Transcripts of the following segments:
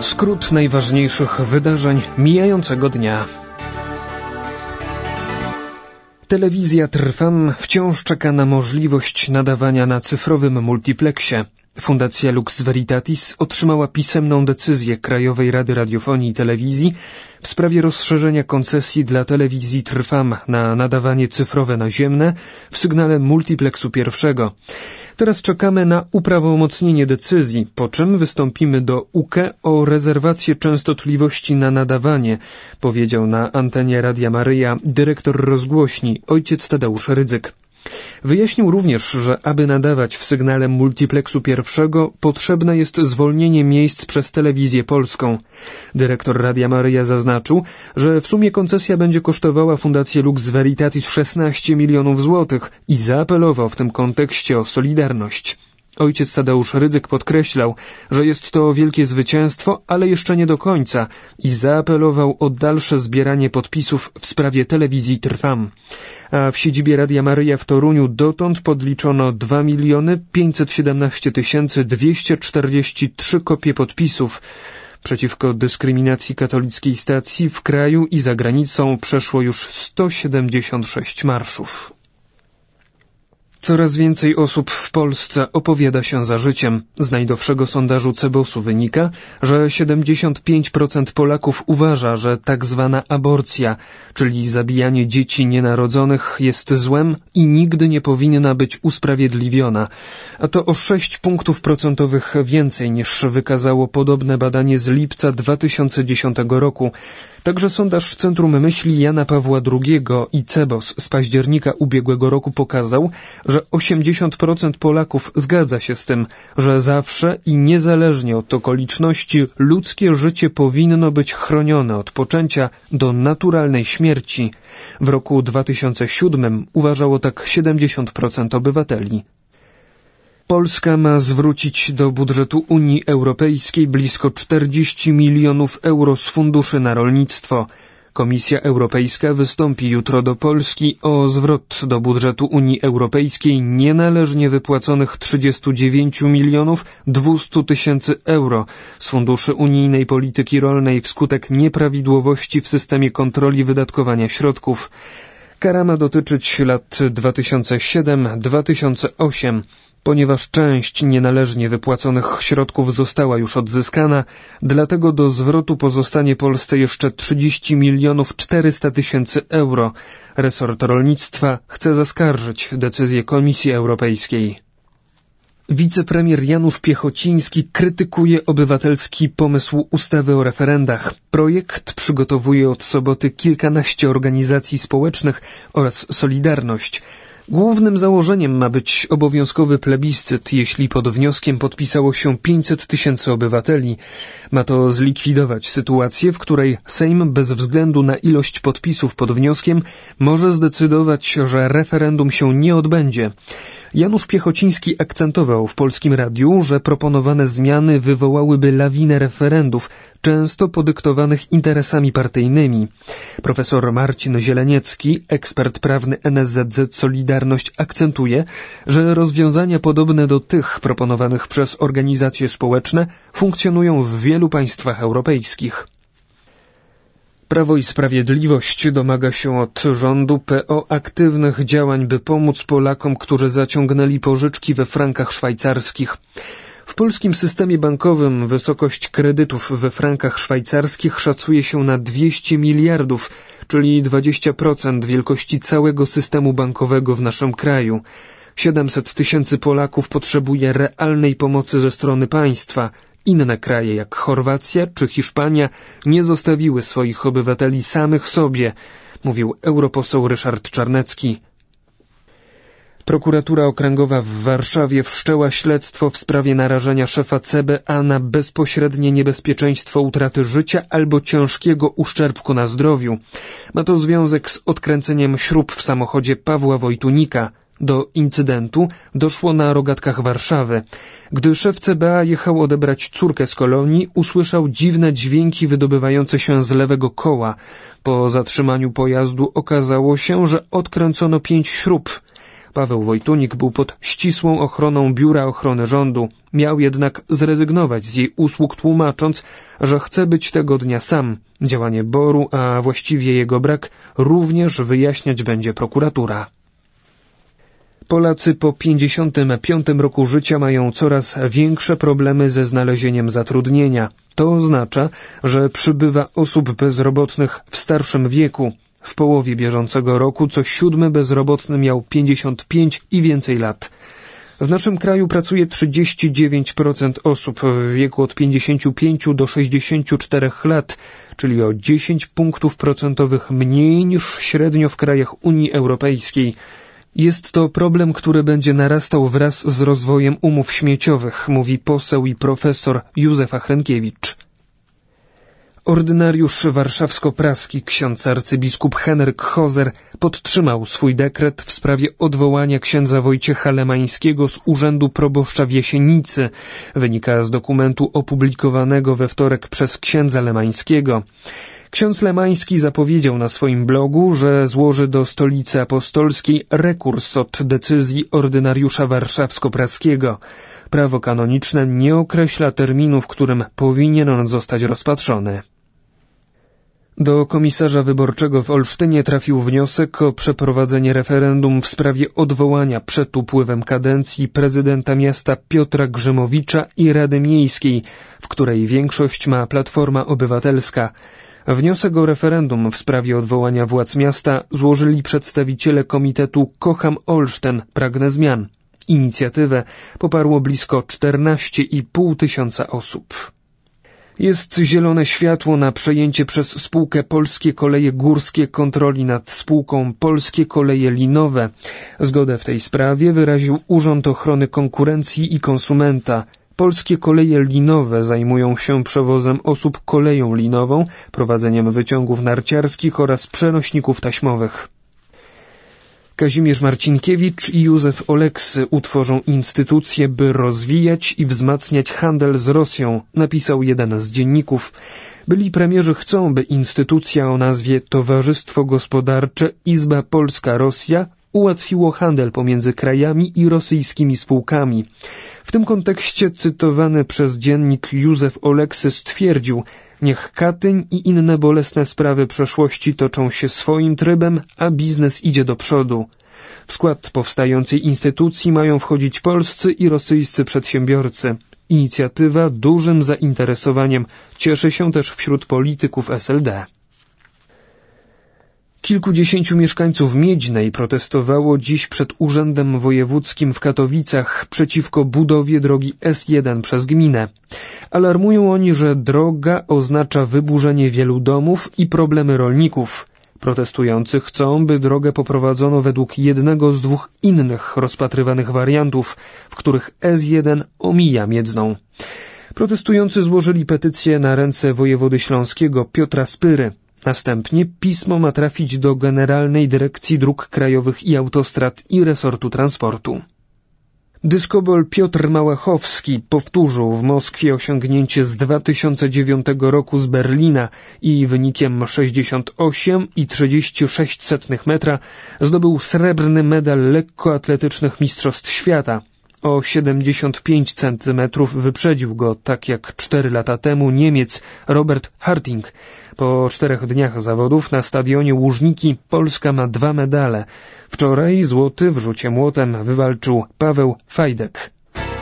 Skrót najważniejszych wydarzeń mijającego dnia. Telewizja Trwam wciąż czeka na możliwość nadawania na cyfrowym multipleksie. Fundacja Lux Veritatis otrzymała pisemną decyzję Krajowej Rady Radiofonii i Telewizji w sprawie rozszerzenia koncesji dla telewizji Trwam na nadawanie cyfrowe naziemne w sygnale multipleksu pierwszego. Teraz czekamy na uprawomocnienie decyzji, po czym wystąpimy do UKE o rezerwację częstotliwości na nadawanie, powiedział na antenie Radia Maryja dyrektor rozgłośni ojciec Tadeusz Rydzyk. Wyjaśnił również, że aby nadawać w sygnale multipleksu pierwszego potrzebne jest zwolnienie miejsc przez Telewizję Polską. Dyrektor Radia Maryja zaznaczył, że w sumie koncesja będzie kosztowała Fundację Lux Veritatis 16 milionów złotych i zaapelował w tym kontekście o solidarność. Ojciec Tadeusz Rydzyk podkreślał, że jest to wielkie zwycięstwo, ale jeszcze nie do końca i zaapelował o dalsze zbieranie podpisów w sprawie telewizji Trwam. A w siedzibie Radia Maryja w Toruniu dotąd podliczono 2 517 243 kopie podpisów. Przeciwko dyskryminacji katolickiej stacji w kraju i za granicą przeszło już 176 marszów. Coraz więcej osób w Polsce opowiada się za życiem. Z najdowszego sondażu Cebosu wynika, że 75% Polaków uważa, że tak zwana aborcja, czyli zabijanie dzieci nienarodzonych, jest złem i nigdy nie powinna być usprawiedliwiona. A to o 6 punktów procentowych więcej niż wykazało podobne badanie z lipca 2010 roku. Także sondaż Centrum Myśli Jana Pawła II i Cebos z października ubiegłego roku pokazał, że 80% Polaków zgadza się z tym, że zawsze i niezależnie od okoliczności ludzkie życie powinno być chronione od poczęcia do naturalnej śmierci. W roku 2007 uważało tak 70% obywateli. Polska ma zwrócić do budżetu Unii Europejskiej blisko 40 milionów euro z funduszy na rolnictwo. Komisja Europejska wystąpi jutro do Polski o zwrot do budżetu Unii Europejskiej nienależnie wypłaconych 39 milionów 200 tysięcy euro z funduszy unijnej polityki rolnej wskutek nieprawidłowości w systemie kontroli wydatkowania środków. Kara ma dotyczyć lat 2007-2008. Ponieważ część nienależnie wypłaconych środków została już odzyskana, dlatego do zwrotu pozostanie Polsce jeszcze 30 milionów 400 tysięcy euro. Resort rolnictwa chce zaskarżyć decyzję Komisji Europejskiej. Wicepremier Janusz Piechociński krytykuje obywatelski pomysł ustawy o referendach. Projekt przygotowuje od soboty kilkanaście organizacji społecznych oraz Solidarność. Głównym założeniem ma być obowiązkowy plebiscyt, jeśli pod wnioskiem podpisało się 500 tysięcy obywateli. Ma to zlikwidować sytuację, w której Sejm bez względu na ilość podpisów pod wnioskiem może zdecydować, że referendum się nie odbędzie. Janusz Piechociński akcentował w Polskim Radiu, że proponowane zmiany wywołałyby lawinę referendów, często podyktowanych interesami partyjnymi. Profesor Marcin Zieleniecki, ekspert prawny NSZZ Solidarność, akcentuje, że rozwiązania podobne do tych proponowanych przez organizacje społeczne funkcjonują w wielu państwach europejskich. Prawo i Sprawiedliwość domaga się od rządu PO aktywnych działań, by pomóc Polakom, którzy zaciągnęli pożyczki we frankach szwajcarskich. W polskim systemie bankowym wysokość kredytów we frankach szwajcarskich szacuje się na 200 miliardów, czyli 20% wielkości całego systemu bankowego w naszym kraju. 700 tysięcy Polaków potrzebuje realnej pomocy ze strony państwa. Inne kraje jak Chorwacja czy Hiszpania nie zostawiły swoich obywateli samych sobie, mówił europoseł Ryszard Czarnecki. Prokuratura Okręgowa w Warszawie wszczęła śledztwo w sprawie narażenia szefa CBA na bezpośrednie niebezpieczeństwo utraty życia albo ciężkiego uszczerbku na zdrowiu. Ma to związek z odkręceniem śrub w samochodzie Pawła Wojtunika. Do incydentu doszło na rogatkach Warszawy. Gdy szef CBA jechał odebrać córkę z kolonii, usłyszał dziwne dźwięki wydobywające się z lewego koła. Po zatrzymaniu pojazdu okazało się, że odkręcono 5 śrub. Paweł Wojtunik był pod ścisłą ochroną Biura Ochrony Rządu. Miał jednak zrezygnować z jej usług, tłumacząc, że chce być tego dnia sam. Działanie BOR-u, a właściwie jego brak, również wyjaśniać będzie prokuratura. Polacy po 55 roku życia mają coraz większe problemy ze znalezieniem zatrudnienia. To oznacza, że przybywa osób bezrobotnych w starszym wieku. W połowie bieżącego roku co 7 bezrobotny miał 55 i więcej lat. W naszym kraju pracuje 39% osób w wieku od 55 do 64 lat, czyli o 10 punktów procentowych mniej niż średnio w krajach Unii Europejskiej. Jest to problem, który będzie narastał wraz z rozwojem umów śmieciowych, mówi poseł i profesor Józef Achrękiewicz. Ordynariusz warszawsko-praski ksiądz arcybiskup Henryk Hozer podtrzymał swój dekret w sprawie odwołania księdza Wojciecha Lemańskiego z urzędu proboszcza w Jasienicy. Wynika z dokumentu opublikowanego we wtorek przez księdza Lemańskiego. Ksiądz Lemański zapowiedział na swoim blogu, że złoży do Stolicy Apostolskiej rekurs od decyzji ordynariusza warszawsko-praskiego. Prawo kanoniczne nie określa terminu, w którym powinien on zostać rozpatrzony. Do komisarza wyborczego w Olsztynie trafił wniosek o przeprowadzenie referendum w sprawie odwołania przed upływem kadencji prezydenta miasta Piotra Grzymowicza i Rady Miejskiej, w której większość ma Platforma Obywatelska. Wniosek o referendum w sprawie odwołania władz miasta złożyli przedstawiciele komitetu Kocham Olsztyn, pragnę zmian. Inicjatywę poparło blisko 14,5 tysiąca osób. Jest zielone światło na przejęcie przez spółkę Polskie Koleje Górskie kontroli nad spółką Polskie Koleje Linowe. Zgodę w tej sprawie wyraził Urząd Ochrony Konkurencji i Konsumenta. Polskie Koleje Linowe zajmują się przewozem osób koleją linową, prowadzeniem wyciągów narciarskich oraz przenośników taśmowych. Kazimierz Marcinkiewicz i Józef Oleksy utworzą instytucję, by rozwijać i wzmacniać handel z Rosją, napisał jeden z dzienników. Byli premierzy chcą, by instytucja o nazwie Towarzystwo Gospodarcze Izba Polska-Rosja ułatwiło handel pomiędzy krajami i rosyjskimi spółkami. W tym kontekście cytowany przez dziennik Józef Oleksy stwierdził: niech Katyń i inne bolesne sprawy przeszłości toczą się swoim trybem, a biznes idzie do przodu. W skład powstającej instytucji mają wchodzić polscy i rosyjscy przedsiębiorcy. Inicjatywa dużym zainteresowaniem cieszy się też wśród polityków SLD. Kilkudziesięciu mieszkańców Miedźnej protestowało dziś przed Urzędem Wojewódzkim w Katowicach przeciwko budowie drogi S1 przez gminę. Alarmują oni, że droga oznacza wyburzenie wielu domów i problemy rolników. Protestujący chcą, by drogę poprowadzono według jednego z dwóch innych rozpatrywanych wariantów, w których S1 omija Miedzną. Protestujący złożyli petycję na ręce wojewody śląskiego Piotra Spyry. Następnie pismo ma trafić do Generalnej Dyrekcji Dróg Krajowych i Autostrad i Resortu Transportu. Dyskobol Piotr Małachowski powtórzył w Moskwie osiągnięcie z 2009 roku z Berlina i wynikiem 68,36 metra zdobył srebrny medal lekkoatletycznych Mistrzostw Świata. O 75 centymetrów wyprzedził go, tak jak 4 lata temu, Niemiec Robert Harting. Po 4 dniach zawodów na stadionie Łużniki Polska ma 2 medale. Wczoraj złoty w rzucie młotem wywalczył Paweł Fajdek.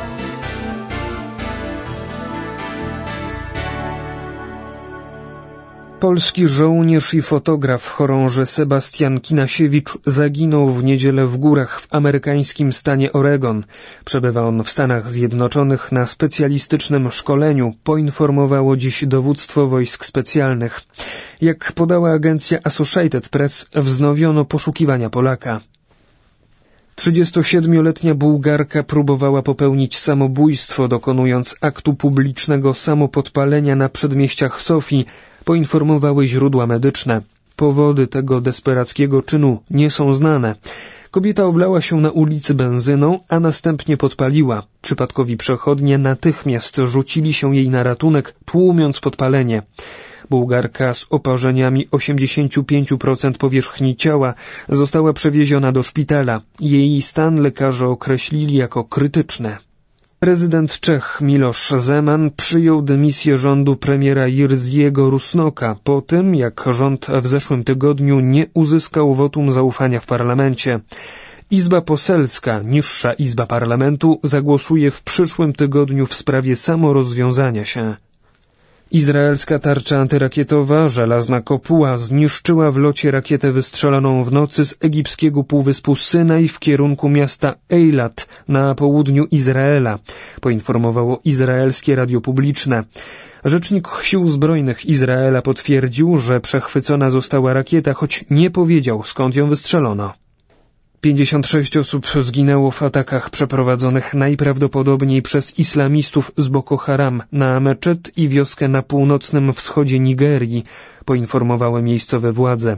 Polski żołnierz i fotograf chorąży Sebastian Kinasiewicz zaginął w niedzielę w górach w amerykańskim stanie Oregon. Przebywa on w Stanach Zjednoczonych na specjalistycznym szkoleniu, poinformowało dziś dowództwo wojsk specjalnych. Jak podała agencja Associated Press, wznowiono poszukiwania Polaka. 37-letnia Bułgarka próbowała popełnić samobójstwo, dokonując aktu publicznego samopodpalenia na przedmieściach Sofii, poinformowały źródła medyczne. Powody tego desperackiego czynu nie są znane. Kobieta oblała się na ulicy benzyną, a następnie podpaliła. Przypadkowi przechodnie natychmiast rzucili się jej na ratunek, tłumiąc podpalenie. Bułgarka z oparzeniami 85% powierzchni ciała została przewieziona do szpitala. Jej stan lekarze określili jako krytyczny. Prezydent Czech Miloš Zeman przyjął dymisję rządu premiera Jirziego Rusnoka po tym, jak rząd w zeszłym tygodniu nie uzyskał wotum zaufania w parlamencie. Izba Poselska, niższa izba parlamentu, zagłosuje w przyszłym tygodniu w sprawie samorozwiązania się. Izraelska tarcza antyrakietowa Żelazna Kopuła zniszczyła w locie rakietę wystrzeloną w nocy z egipskiego półwyspu Synaj w kierunku miasta Eilat na południu Izraela, poinformowało izraelskie radio publiczne. Rzecznik Sił Zbrojnych Izraela potwierdził, że przechwycona została rakieta, choć nie powiedział, skąd ją wystrzelono. 56 osób zginęło w atakach przeprowadzonych najprawdopodobniej przez islamistów z Boko Haram na meczet i wioskę na północnym wschodzie Nigerii, poinformowały miejscowe władze.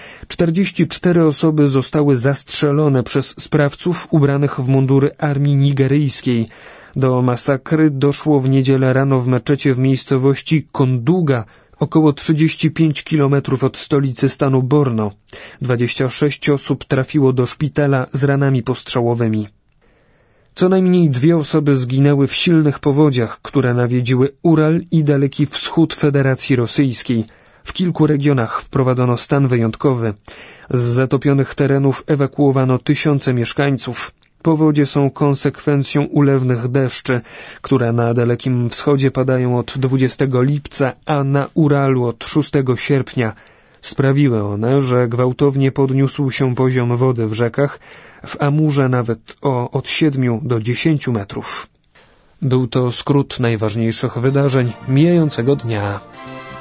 44 osoby zostały zastrzelone przez sprawców ubranych w mundury armii nigeryjskiej. Do masakry doszło w niedzielę rano w meczecie w miejscowości Konduga, około 35 kilometrów od stolicy stanu Borno. 26 osób trafiło do szpitala z ranami postrzałowymi. Co najmniej 2 osoby zginęły w silnych powodziach, które nawiedziły Ural i Daleki Wschód Federacji Rosyjskiej. W kilku regionach wprowadzono stan wyjątkowy. Z zatopionych terenów ewakuowano tysiące mieszkańców. Powodzie są konsekwencją ulewnych deszczy, które na Dalekim Wschodzie padają od 20 lipca, a na Uralu od 6 sierpnia. Sprawiły one, że gwałtownie podniósł się poziom wody w rzekach, w Amurze nawet od 7 do 10 metrów. Był to skrót najważniejszych wydarzeń mijającego dnia.